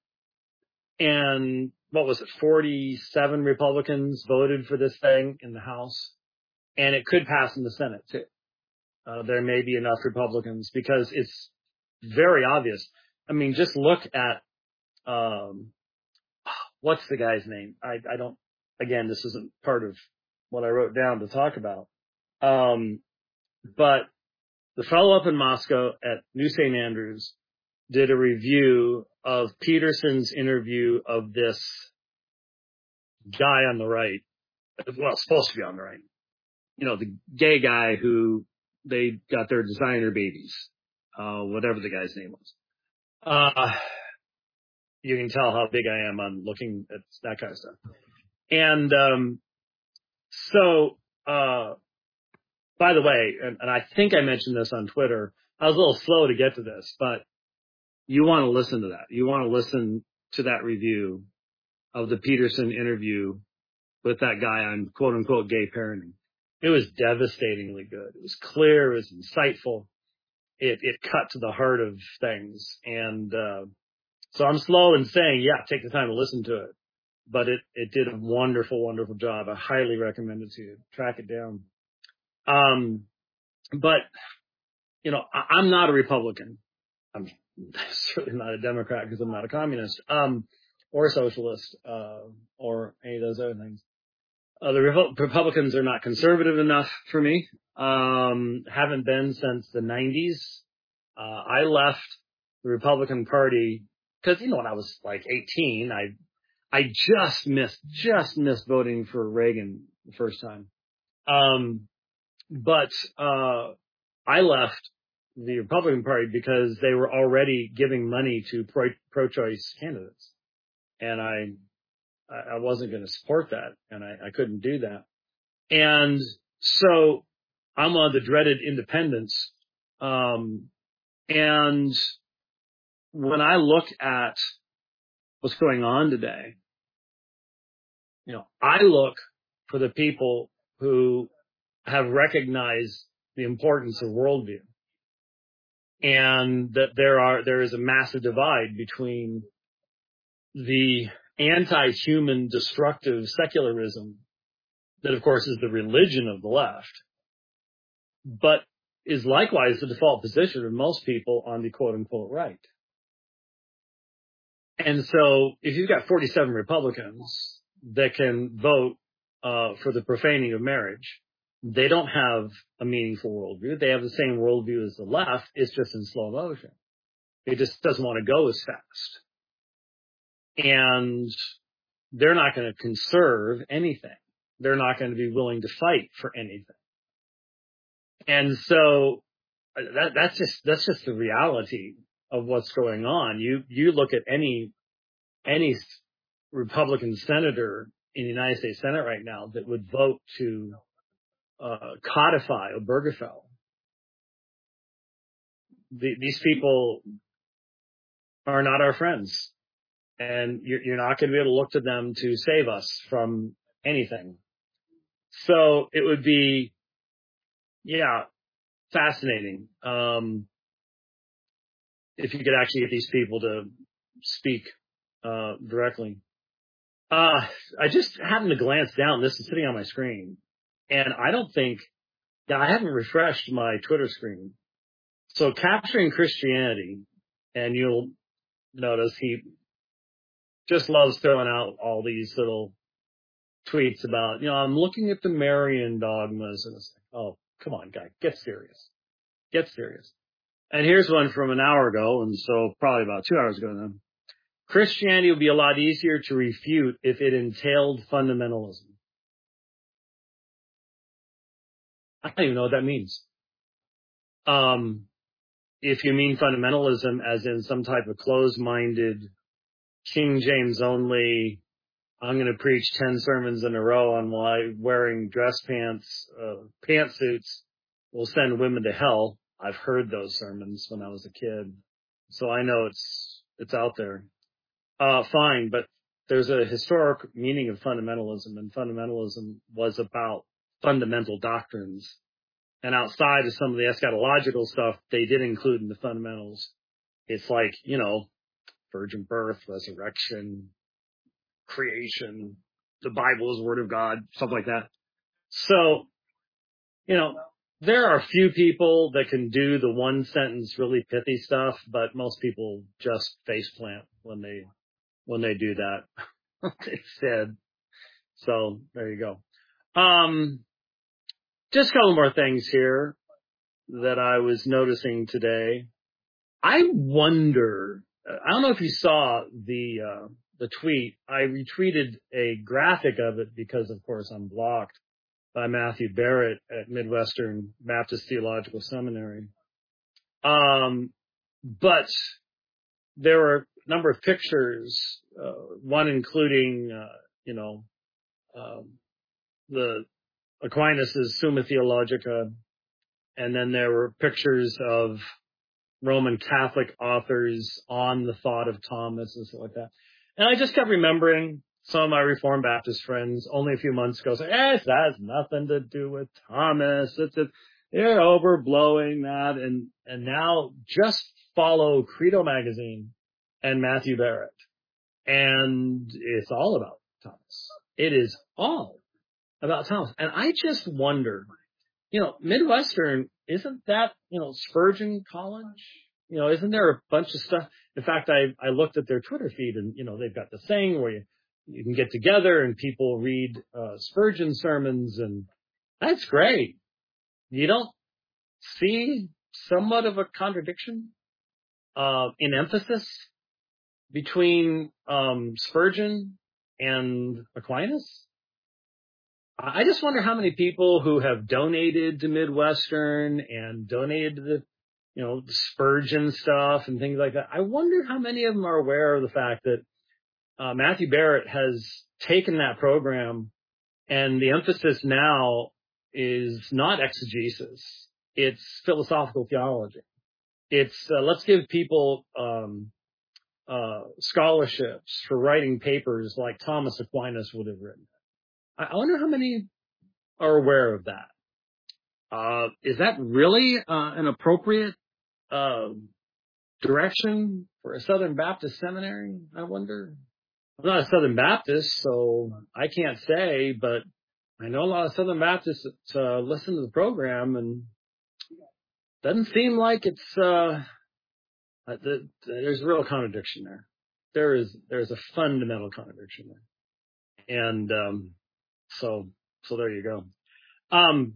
And what was it? forty-seven Republicans voted for this thing in the House, and it could pass in the Senate too. Uh, there may be enough Republicans because it's very obvious. I mean, just look at um, what's the guy's name? I, I don't. Again, this isn't part of what I wrote down to talk about. Um, but the fellow up in Moscow at New Saint Andrews did a review of Peterson's interview of this guy on the right. Well, supposed to be on the right. You know, the gay guy who they got their designer babies, uh, whatever the guy's name was. Uh, you can tell how big I am on looking at that kind of stuff. And, um, so, uh, by the way, and, and I think I mentioned this on Twitter, I was a little slow to get to this, but you want to listen to that. You want to listen to that review of the Peterson interview with that guy on quote unquote gay parenting. It was devastatingly good. It was clear. It was insightful. It, it cut to the heart of things. And, uh, so I'm slow in saying, yeah, take the time to listen to it. But it, it did a wonderful, wonderful job. I highly recommend it to you. Track it down. Um, but, you know, I, I'm not a Republican. I'm certainly not a Democrat because I'm not a communist, um, or a socialist, uh, or any of those other things. Uh, the Repu- Republicans are not conservative enough for me. Um, haven't been since the nineties. Uh, I left the Republican Party because, you know, when I was like eighteen, I, I just missed, just missed voting for Reagan the first time. Um, but, uh, I left the Republican Party because they were already giving money to pro, pro-choice candidates. And I, I wasn't going to support that, and I, I couldn't do that. And so I'm on the dreaded independents. Um, and when I look at what's going on today, you know, I look for the people who have recognized the importance of worldview, and that there are there is a massive divide between the anti-human destructive secularism that, of course, is the religion of the left, but is likewise the default position of most people on the quote-unquote right. And so if you've got forty-seven Republicans that can vote uh, for the profaning of marriage, they don't have a meaningful worldview. They have the same worldview as the left. It's just in slow motion. It just doesn't want to go as fast. And they're not going to conserve anything. They're not going to be willing to fight for anything. And so that, that's just that's just the reality of what's going on. You you look at any any Republican senator in the United States Senate right now that would vote to uh, codify Obergefell. The, these people are not our friends, and you're, you're not going to be able to look to them to save us from anything. So it would be, yeah, fascinating um, if you could actually get these people to speak uh, directly. Uh, I just happened to glance down. This is sitting on my screen, and I don't think, yeah, I haven't refreshed my Twitter screen. So Capturing Christianity, and you'll notice he just loves throwing out all these little tweets about, you know, I'm looking at the Marian dogmas, and it's like, oh, come on, guy, get serious. Get serious. And here's one from an hour ago, and so probably about two hours ago then. Christianity would be a lot easier to refute if it entailed fundamentalism. I don't even know what that means. Um, if you mean fundamentalism as in some type of closed-minded, King James only, I'm going to preach ten sermons in a row on why wearing dress pants, uh, pantsuits will send women to hell. I've heard those sermons when I was a kid, so I know it's it's out there. Uh, fine, but there's a historic meaning of fundamentalism, and fundamentalism was about fundamental doctrines. And outside of some of the eschatological stuff, they did include in the fundamentals. It's like, you know, virgin birth, resurrection, creation, the Bible is the Word of God, stuff like that. So, you know, there are a few people that can do the one sentence, really pithy stuff, but most people just faceplant when they when they do that instead. So there you go. Um, just a couple more things here that I was noticing today. I wonder, I don't know if you saw the uh, the tweet. I retweeted a graphic of it because, of course, I'm blocked by Matthew Barrett at Midwestern Baptist Theological Seminary. Um, but there were a number of pictures, uh, one including, uh, you know, um, the Aquinas' Summa Theologica, and then there were pictures of Roman Catholic authors on the thought of Thomas and stuff like that. And I just kept remembering some of my Reformed Baptist friends only a few months ago saying, eh, that has nothing to do with Thomas. It's a, they're overblowing that. And, and now just follow Credo Magazine and Matthew Barrett. And it's all about Thomas. It is all about Thomas. And I just wonder, you know, Midwestern, isn't that, you know, Spurgeon College? You know, isn't there a bunch of stuff? In fact, I, I looked at their Twitter feed and, you know, they've got the thing where you, you can get together and people read uh, Spurgeon sermons, and that's great. You don't see somewhat of a contradiction uh, in emphasis between um, Spurgeon and Aquinas? I just wonder how many people who have donated to Midwestern and donated to the, you know, the Spurgeon stuff and things like that. I wonder how many of them are aware of the fact that uh, Matthew Barrett has taken that program, and the emphasis now is not exegesis. It's philosophical theology. It's uh, let's give people um, uh, scholarships for writing papers like Thomas Aquinas would have written. I wonder how many are aware of that. Uh, is that really uh, an appropriate uh, direction for a Southern Baptist seminary? I wonder. I'm not a Southern Baptist, so I can't say, but I know a lot of Southern Baptists that uh, listen to the program, and it doesn't seem like it's uh, the, there's a real contradiction there. There is there's a fundamental contradiction there, and um, so so there you go. Um,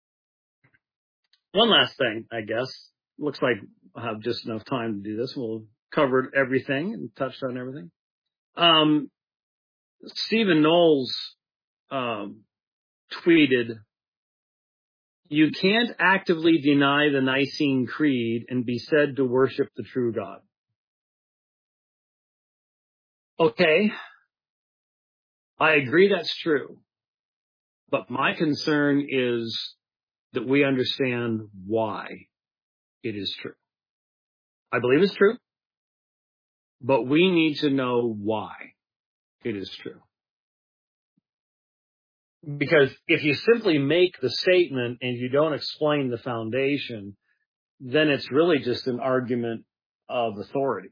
one last thing, I guess. Looks like I have just enough time to do this. We'll covered everything and touched on everything. Um, Stephen Knowles um, tweeted, "You can't actively deny the Nicene Creed and be said to worship the true God." Okay, I agree that's true. But my concern is that we understand why it is true. I believe it's true, but we need to know why it is true. Because if you simply make the statement and you don't explain the foundation, then it's really just an argument of authority.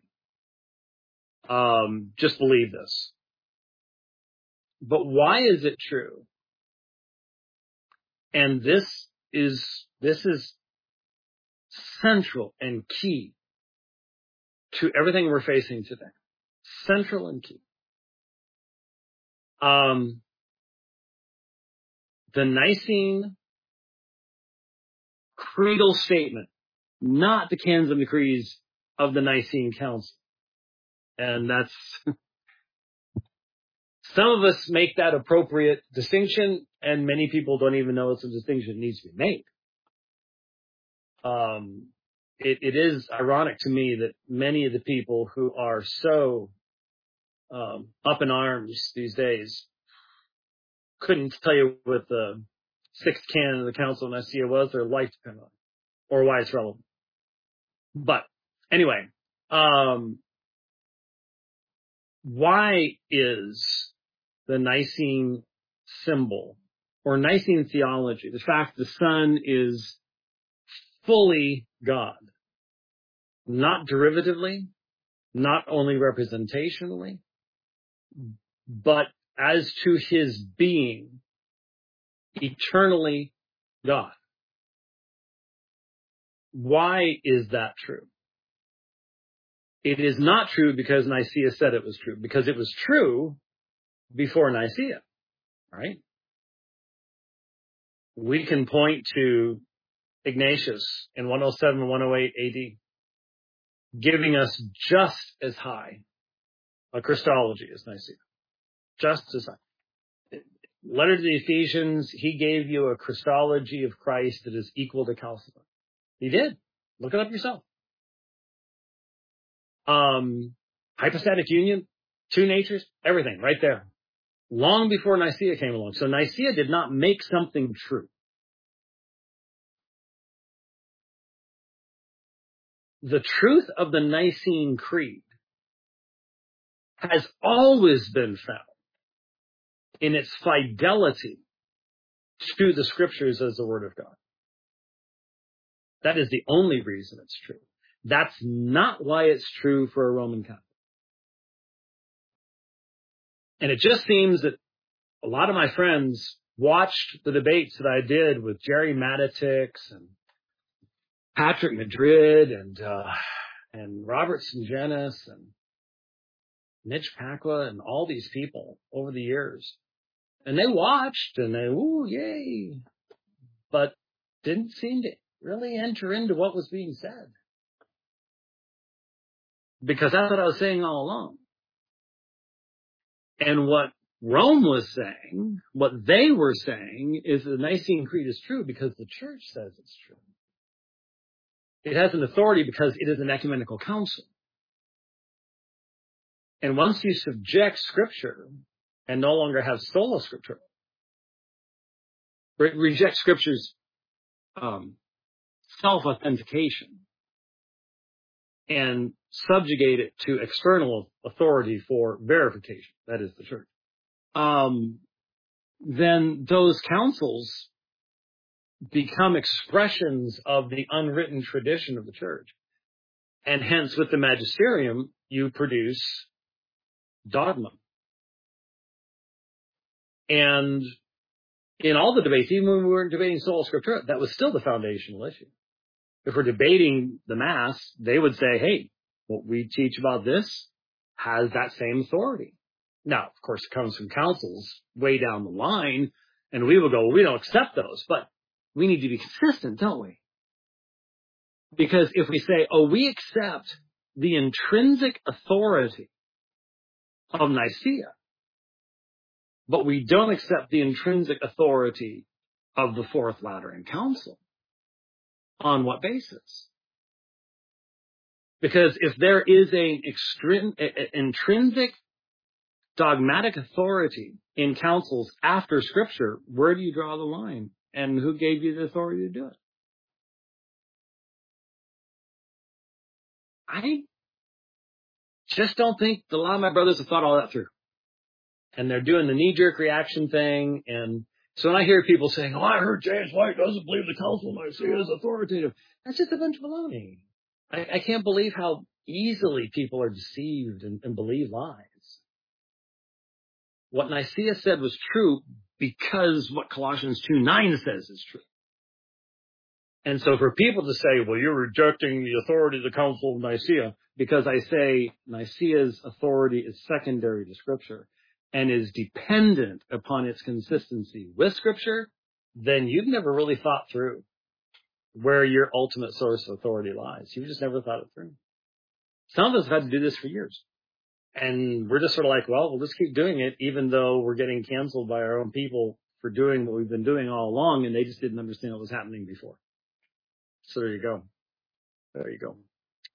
Um, just believe this. But why is it true? And this is, this is central and key to everything we're facing today. Central and key. Um, the Nicene creedal statement, not the canons and decrees of the Nicene Council. And that's, some of us make that appropriate distinction, and many people don't even know it's a distinction that needs to be made. Um, it, it is ironic to me that many of the people who are so um, up in arms these days couldn't tell you what the sixth canon of the Council of Nicaea was, their life depended on it, or why it's relevant. But anyway, um, why is the Nicene symbol or Nicene theology, the fact the Son is fully God, not derivatively, not only representationally, but as to his being, eternally God? Why is that true? It is not true because Nicaea said it was true, because it was true before Nicaea, right? We can point to Ignatius in one oh seven and one oh eight A D, giving us just as high a Christology as Nicaea. Just as high. Letter to the Ephesians, he gave you a Christology of Christ that is equal to Chalcedon. He did. Look it up yourself. Um, hypostatic union, two natures, everything right there. Long before Nicaea came along. So Nicaea did not make something true. The truth of the Nicene Creed has always been found in its fidelity to the Scriptures as the Word of God. That is the only reason it's true. That's not why it's true for a Roman Catholic. And it just seems that a lot of my friends watched the debates that I did with Jerry Matitix and Patrick Madrid and uh, and Robert Sungenis and Mitch Pacwa and all these people over the years. And they watched and they, ooh, yay, but didn't seem to really enter into what was being said. Because that's what I was saying all along. And what Rome was saying, what they were saying, is the Nicene Creed is true because the Church says it's true. It has an authority because it is an ecumenical council. And once you subject Scripture and no longer have sola scriptura, re- reject Scripture's um, self-authentication and subjugate it to external authority for verification, that is the Church, um, then those councils become expressions of the unwritten tradition of the Church. And hence, with the magisterium, you produce dogma. And in all the debates, even when we weren't debating sola scriptura, that was still the foundational issue. If we're debating the Mass, they would say, hey, what we teach about this has that same authority. Now, of course, it comes from councils way down the line, and we will go, well, we don't accept those, but we need to be consistent, don't we? Because if we say, oh, we accept the intrinsic authority of Nicaea, but we don't accept the intrinsic authority of the Fourth Lateran Council, on what basis? Because if there is an extrin- intrinsic dogmatic authority in councils after Scripture, where do you draw the line? And who gave you the authority to do it? I just don't think a lot of my brothers have thought all that through. And they're doing the knee-jerk reaction thing. And so when I hear people saying, oh, I heard James White doesn't believe the Council of Nicaea is authoritative, that's just a bunch of baloney. I, I can't believe how easily people are deceived and, and believe lies. What Nicaea said was true because what Colossians two nine says is true. And so for people to say, well, you're rejecting the authority of the Council of Nicaea, because I say Nicaea's authority is secondary to Scripture and is dependent upon its consistency with Scripture, then you've never really thought through where your ultimate source of authority lies. You've just never thought it through. Some of us have had to do this for years. And we're just sort of like, well, we'll just keep doing it, even though we're getting canceled by our own people for doing what we've been doing all along, and they just didn't understand what was happening before. So there you go. There you go.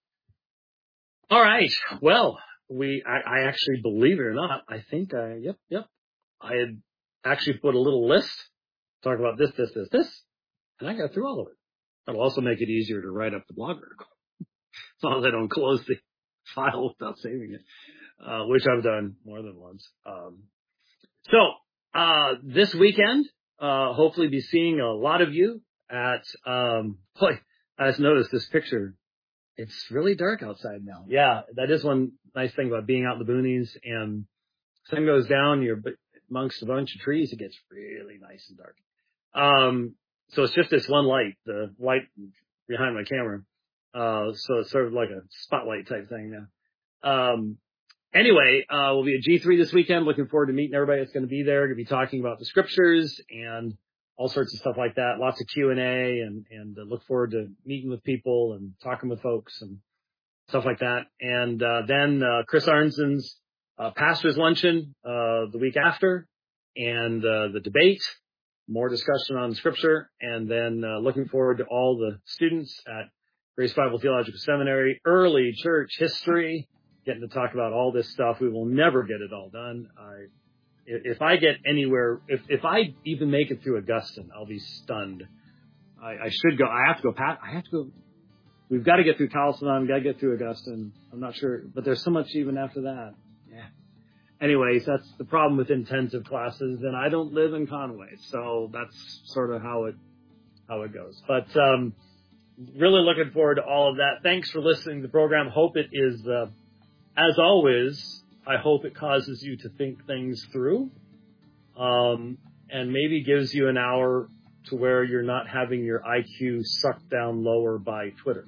All right. Well, we, I, I actually, believe it or not, I think I, yep, yep. I had actually put a little list, talk about this, this, this, this, and I got through all of it. That'll also make it easier to write up the blog article. As long as I don't close the file without saving it, uh, which I've done more than once. Um, so, uh, this weekend, uh, hopefully be seeing a lot of you at, um, boy, I just noticed this picture. It's really dark outside now. Yeah, that is one nice thing about being out in the boonies, and sun goes down, you're amongst a bunch of trees, it gets really nice and dark. Um, so it's just this one light, the light behind my camera. Uh, so it's sort of like a spotlight type thing now. Um, anyway, uh, we'll be at G three this weekend. Looking forward to meeting everybody that's going to be there. Going to be talking about the Scriptures and all sorts of stuff like that. Lots of Q and A, and, and uh, look forward to meeting with people and talking with folks and stuff like that. And, uh, then, uh, Chris Arnson's, uh, pastor's luncheon, uh, the week after, and, uh, the debate, more discussion on Scripture, and then, uh, looking forward to all the students at Grace Bible Theological Seminary, early church history, getting to talk about all this stuff. We will never get it all done. I, If I get anywhere, if, if I even make it through Augustine, I'll be stunned. I, I should go. I have to go. Pat, I have to go. We've got to get through Chalcedon. We've got to get through Augustine. I'm not sure, but there's so much even after that. Yeah. Anyways, that's the problem with intensive classes, and I don't live in Conway, so that's sort of how it how it goes. But um, really looking forward to all of that. Thanks for listening to the program. Hope it is, uh, as always, I hope it causes you to think things through, um, and maybe gives you an hour to where you're not having your I Q sucked down lower by Twitter.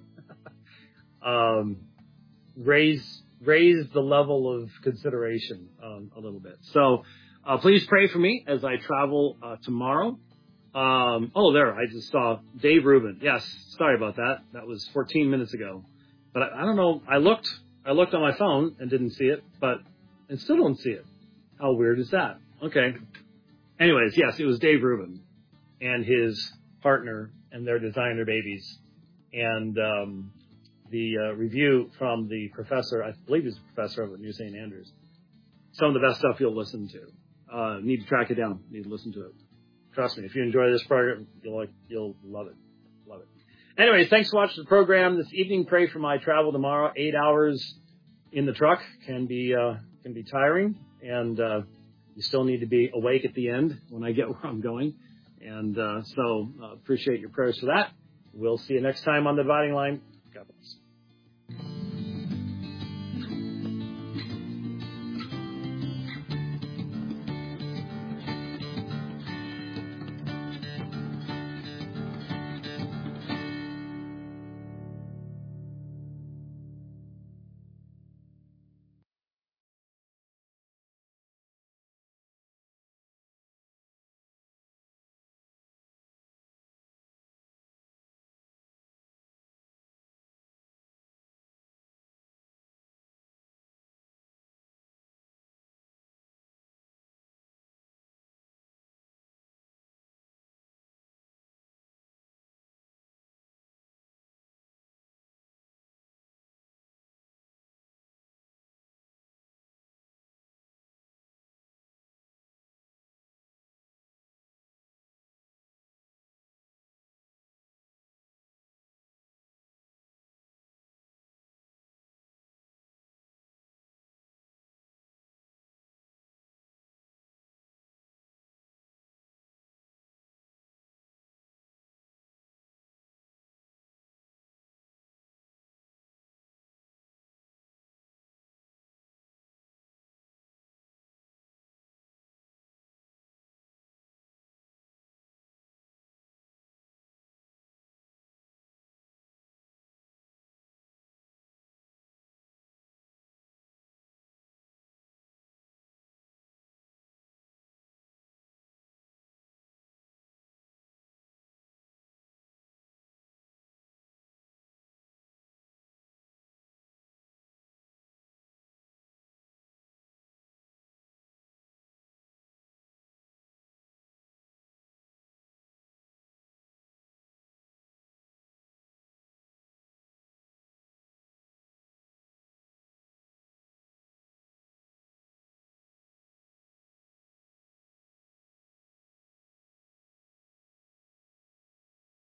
um, raise raise the level of consideration um, a little bit. So uh, please pray for me as I travel uh, tomorrow. Um, oh, there, I just saw Dave Rubin. Yes, sorry about that. That was fourteen minutes ago. But I, I don't know. I looked. I looked on my phone and didn't see it, but and still don't see it. How weird is that? Okay. Anyways, yes, it was Dave Rubin and his partner and their designer babies. And um, the uh, review from the professor, I believe he's a professor over at New Saint Andrews. Some of the best stuff you'll listen to. Uh, need to track it down. Need to listen to it. Trust me, if you enjoy this program, you'll like, you'll love it. Love it. Anyways, thanks for watching the program this evening. Pray for my travel tomorrow. Eight hours in the truck can be uh, can be tiring, and uh, you still need to be awake at the end when I get where I'm going. And uh, so uh, appreciate your prayers for that. We'll see you next time on The Dividing Line. God bless.